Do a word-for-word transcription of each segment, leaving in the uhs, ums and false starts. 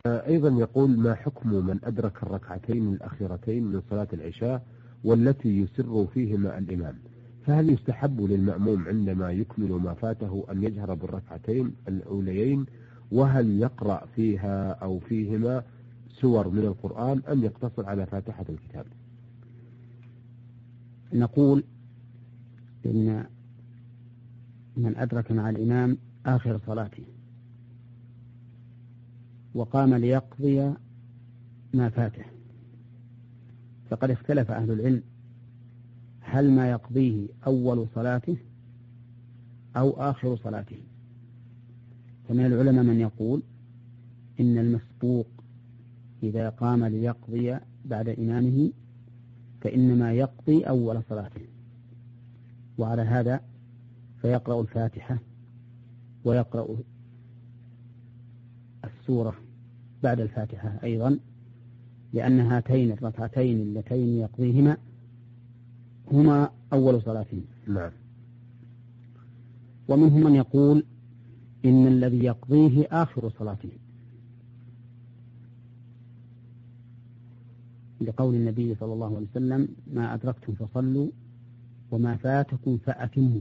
أيضا يقول: ما حكم من أدرك الركعتين الأخيرتين من صلاة العشاء والتي يسر فيهما الإمام؟ فهل يستحب للمأموم عندما يكمل ما فاته أن يجهر بالركعتين الأوليين؟ وهل يقرأ فيها أو فيهما سور من القرآن أم يقتصر على فاتحة الكتاب؟ نقول إن من أدرك مع الإمام آخر صلاته وقام ليقضي ما فاته فقد اختلف أهل العلم هل ما يقضيه أول صلاته أو آخر صلاته. فمن العلماء من يقول إن المسبوق إذا قام ليقضي بعد إمامه فإنما يقضي أول صلاته، وعلى هذا فيقرأ الفاتحة ويقرأ السورة بعد الفاتحة أيضا، لأن هاتين الركعتين اللتين يقضيهما هما أول صلاته. نعم. ومنهم من يقول إن الذي يقضيه آخر صلاته، لقول النبي صلى الله عليه وسلم: ما أدركتم فصلوا وما فاتكم فأتموا.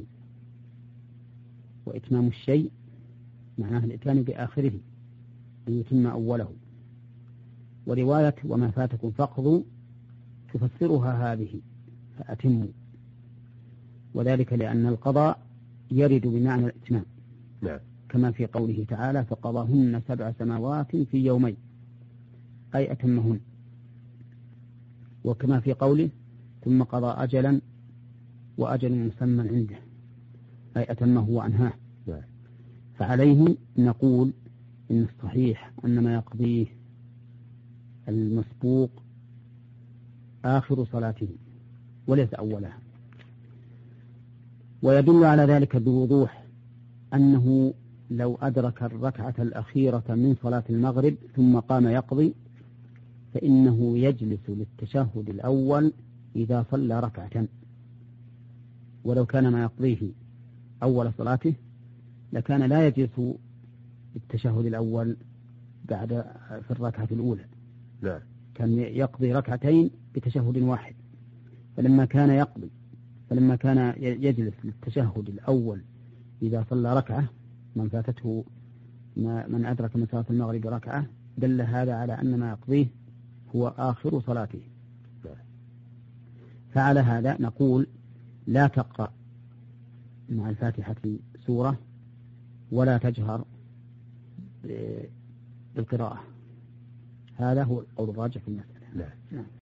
وإتمام الشيء معناه الإتيان بآخره أن يتم أوله. ورواية وما فاتكم فاقضوا تفسرها هذه فأتموا، وذلك لأن القضاء يرد بمعنى الإتمام. نعم. كما في قوله تعالى: فقضاهن سبع سماوات في يومين، أي أتمهن. وكما في قوله: ثم قضى أجلا وأجل مسمى عنده، أي أتمه وأنهاه. نعم. فعليه نقول إن الصحيح أن ما يقضيه المسبوق آخر صلاته وليس أولها. ويدل على ذلك بوضوح أنه لو أدرك الركعة الأخيرة من صلاة المغرب ثم قام يقضي فإنه يجلس للتشهد الأول إذا صلى ركعة، ولو كان ما يقضيه أول صلاته لكان لا يجلس للتشهد الأول بعد في الركعة الأولى. لا. كان يقضي ركعتين بتشهد واحد، فلما كان يقضي فلما كان يجلس للتشهد الأول إذا صلى ركعة، من فاتته من أدرك من صلاة المغرب ركعة، دل هذا على أن ما يقضيه هو آخر صلاته. فعلى هذا نقول: لا تقرأ مع الفاتحة سورة ولا تجهر بالقراءة. هذا هو القول الراجح في المسألة. نعم.